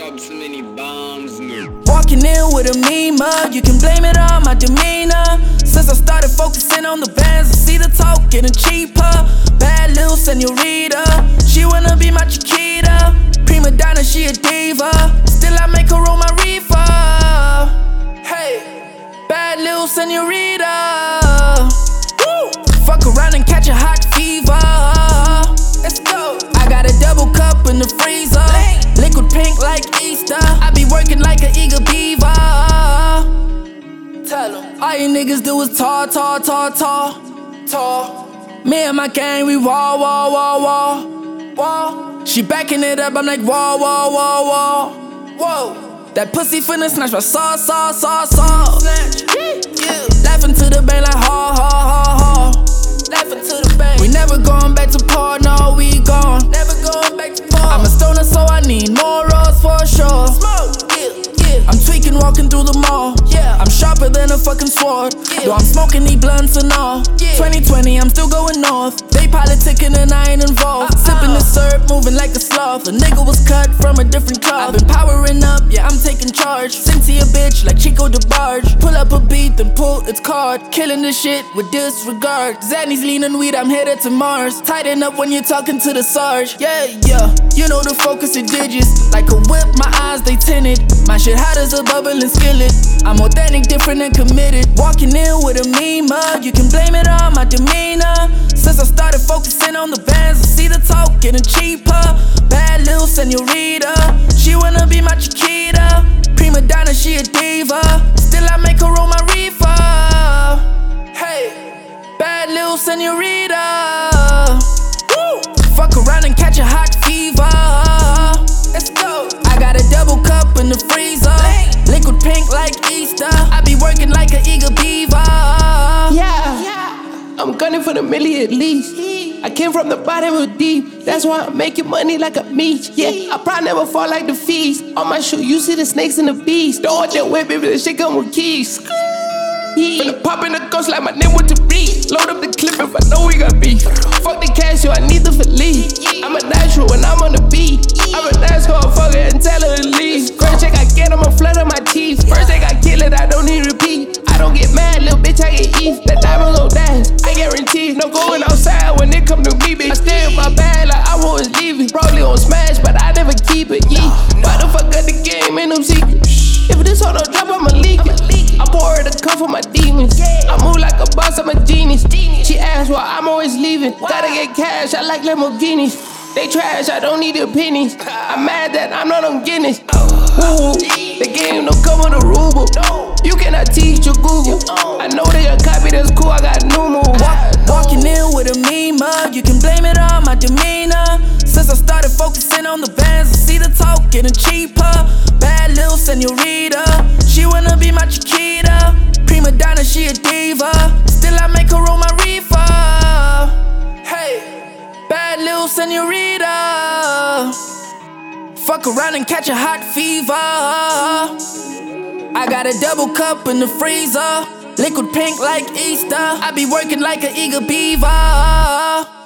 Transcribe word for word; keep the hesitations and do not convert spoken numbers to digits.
drop so many bombs, no. Walking in with a mean mug, you can blame it on my demeanor. Since I started focusing on the bands, I see the talk getting cheaper. Bad little senorita, she wanna be my Chiquita. Prima donna, she a diva, still I make her roll my reefer. Hey, bad little senorita. Woo! Fuck around and catch a hot fever. Let's go. I got a double cup in the freezer, liquid pink like Easter. I be working like an eager beaver. Tell 'em all you niggas do is talk, talk, talk, talk, talk. Me and my gang, we wall, wall, wall, wall, wall. She backing it up, I'm like wall, wall, wall, wall, whoa. That pussy finna snatch my sauce, sauce, sauce, sauce. Yeah. Laughing to the bank like ha, ha, ha, ha. Laughing to the bank. We never going back to par, no, we gone. Never going back to par. I'm a stoner, so I need more rolls for sure. Smoke, yeah, yeah. I'm tweaking, walking through the mall. Yeah, I'm sharper than a fucking sword. Yeah. Though I'm smoking these blunts and all. Yeah. twenty twenty, I'm still going north. They politicking and I ain't involved. Uh-uh. Sipping the syrup, moving like a sloth. A nigga was cut from a different cloth. I've been powering up, yeah, I'm taking charge. Sing to your bitch like Chico DeBarge. Pull up a beat, then pull its card. Killing the shit with disregard. Zanny's leaning weed, I'm headed to Mars. Tighten up when you're talking to the Sarge. Yeah, yeah, you know the focus of digits. Like a whip, my eyes, they tinted. My shit hot as a bubbling skillet. I'm authentic, different and committed. Walking in with a mean mug, you can blame it on my demeanor. Since I started focusing on the bands, I see the talk getting cheaper. Bad little senorita, she wanna be my Chiquita. Prima donna, she a diva, still I make her roll my reefer. Hey, bad little senorita. Woo! Fuck around and catch a hot fever. Let's go. I got a double cup in the freezer, liquid pink like Easter. I be working like an eager beaver. Yeah, yeah. I'm gunning for the million at least. I came from the bottom of deep, that's why I'm making money like a meat. Yeah, I probably never fall like the feast. On my shoe, you see the snakes and the bees. Don't watch your whip, baby, the shit come with keys. Finna pop in the ghost like my name with the beat. Load up the clip if I know we got beef. Fuck the cash, yo, I need the Philippe. I'm a natural when I'm on the beat. I'm a natural fucker and tell her to leave. First check I get, I'ma flutter my teeth. First they got kill it, I don't need repeat. I don't get mad, little bitch, I get eat. That diamond gon' dash, I guarantee. No going outside when it come to me, bitch. I stay in my bag like I was leaving. Probably gon' smash, but I never keep it, yeah. Why the fuck got the game, ain't no secret. If this hoe don't drop, I'ma leak it. I pour her the cup for my demons. I move like a boss, I'm a genius. She asked why I'm always leaving. Gotta get cash, I like Lamborghinis. They trash, I don't need their pennies. I'm mad that I'm not on Guinness. Ooh, the game don't come with a ruble. You cannot teach your Google. I know they a copy, that's cool, I got new moves. Walk, walking in with a mean mug, you can blame it on my demeanor. Since I started focusing on the bands, I see the talk getting cheaper. Bad little senorita, she wanna be my Chiquita. Prima donna, she a diva, still I make her roll my reefer. Hey, bad little senorita. Fuck around and catch a hot fever. I got a double cup in the freezer, liquid pink like Easter. I be working like an eager beaver.